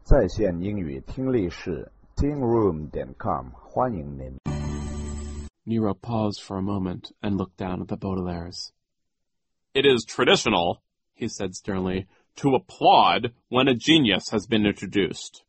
在线英语听力室 tingroom.com 欢迎您。 Nero paused for a moment and looked down at the Baudelaires. It is traditional, he said sternly, to applaud when a genius has been introduced.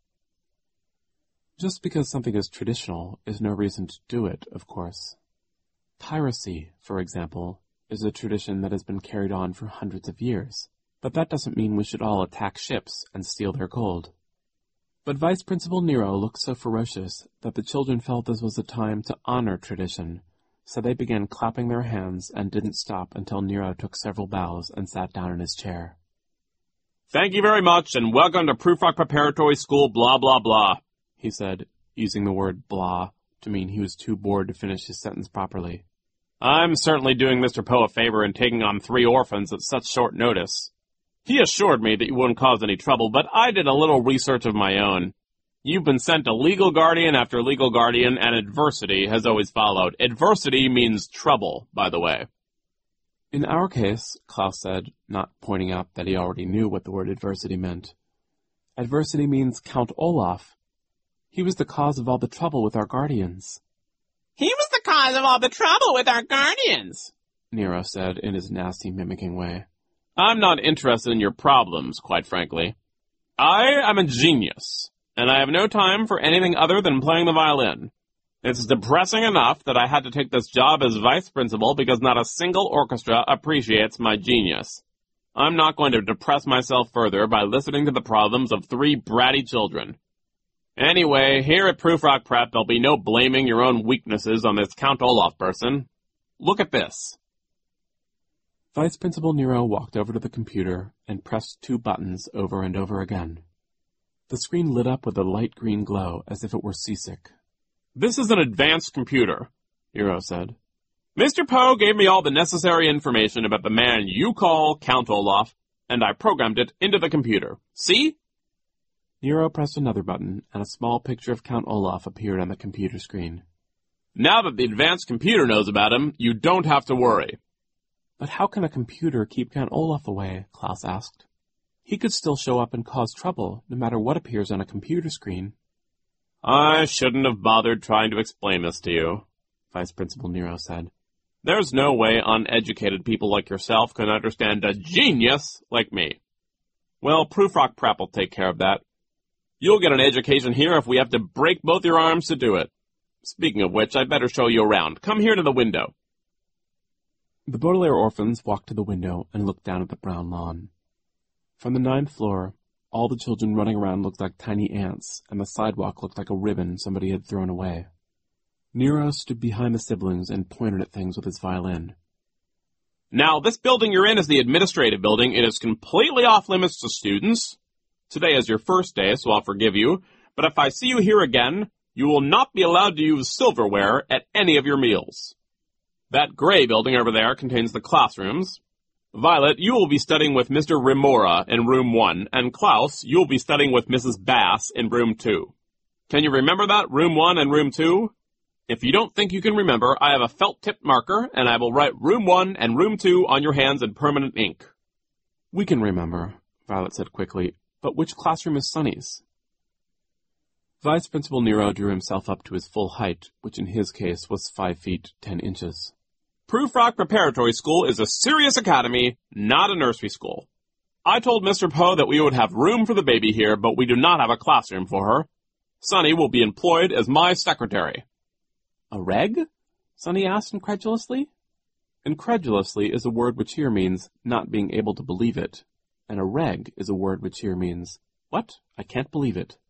Just because something is traditional is no reason to do it, of course. Piracy, for example, is a tradition that has been carried on for hundreds of years, but that doesn't mean we should all attack ships and steal their gold. But Vice Principal Nero looked so ferocious that the children felt this was a time to honor tradition, so they began clapping their hands and didn't stop until Nero took several bows and sat down in his chair. Thank you very much, and welcome to Prufrock Preparatory School, blah, blah, blah, he said, using the word blah to mean he was too bored to finish his sentence properly. I'm certainly doing Mr. Poe a favor in taking on 3 orphans at such short notice. He assured me that you wouldn't cause any trouble, but I did a little research of my own. You've been sent to legal guardian after legal guardian, and adversity has always followed. Adversity means trouble, by the way. In our case, Klaus said, not pointing out that he already knew what the word adversity meant, adversity means Count Olaf. He was the cause of all the trouble with our guardians. He was the cause of all the trouble with our guardians, Nero said in his nasty mimicking way. I'm not interested in your problems, quite frankly. I am a genius, and I have no time for anything other than playing the violin. It's depressing enough that I had to take this job as vice principal because not a single orchestra appreciates my genius. I'm not going to depress myself further by listening to the problems of 3 bratty children. Anyway, here at Prufrock Prep, there'll be no blaming your own weaknesses on this Count Olaf person. Look at this. Vice Principal Nero walked over to the computer and pressed 2 buttons over and over again. The screen lit up with a light green glow as if it were seasick. This is an advanced computer, Nero said. Mr. Poe gave me all the necessary information about the man you call Count Olaf, and I programmed it into the computer. See? Nero pressed another button, and a small picture of Count Olaf appeared on the computer screen. Now that the advanced computer knows about him, you don't have to worry. But how can a computer keep Count Olaf away? Klaus asked. He could still show up and cause trouble, no matter what appears on a computer screen. I shouldn't have bothered trying to explain this to you, Vice Principal Nero said. There's no way uneducated people like yourself can understand a genius like me. Well, Prufrock Prep will take care of that. You'll get an education here if we have to break both your arms to do it. Speaking of which, I'd better show you around. Come here to the window. The Baudelaire orphans walked to the window and looked down at the brown lawn. From the 9th floor, all the children running around looked like tiny ants, and the sidewalk looked like a ribbon somebody had thrown away. Nero stood behind the siblings and pointed at things with his violin. Now, this building you're in is the administrative building. It is completely off-limits to students. Today is your first day, so I'll forgive you. But if I see you here again, you will not be allowed to use silverware at any of your meals. That gray building over there contains the classrooms. Violet, you will be studying with Mr. Remora in room 1, and Klaus, you will be studying with Mrs. Bass in room 2. Can you remember that, room 1 and room 2? If you don't think you can remember, I have a felt-tipped marker, and I will write room 1 and room 2 on your hands in permanent ink. We can remember, Violet said quickly, but which classroom is Sonny's? Vice Principal Nero drew himself up to his full height, which in his case was 5 feet 10 inches. Prufrock Preparatory School is a serious academy, not a nursery school. I told Mr. Poe that we would have room for the baby here, but we do not have a classroom for her. Sonny will be employed as my secretary. A reg? Sonny asked incredulously. Incredulously is a word which here means not being able to believe it, and a reg is a word which here means, what? I can't believe it.